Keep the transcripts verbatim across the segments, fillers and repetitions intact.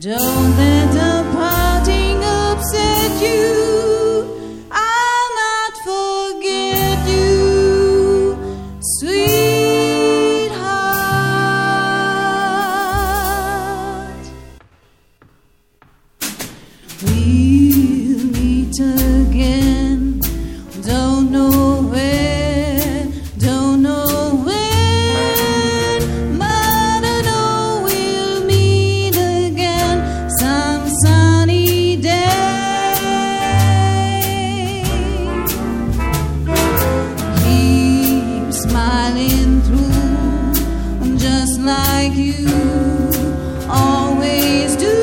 Don't let the parting upset you. I'll not forget you, sweetheart. We'll meet again. Don't know where, don't know when, but I know we'll meet again some sunny day. Keep smiling through, just like you always do.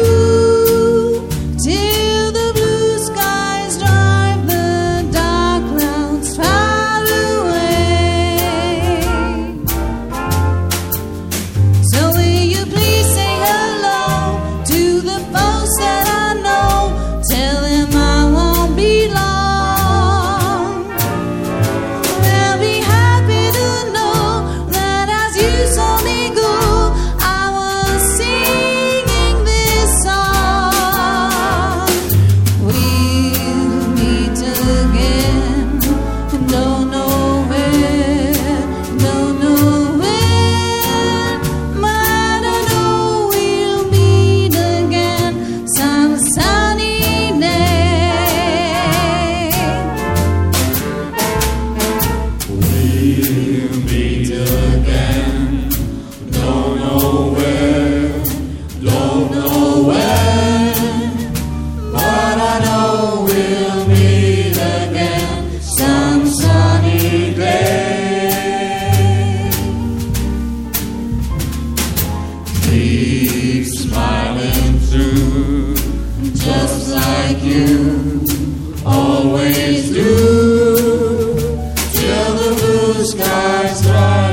Keep smiling through, just like you always do, till the blue skies rise.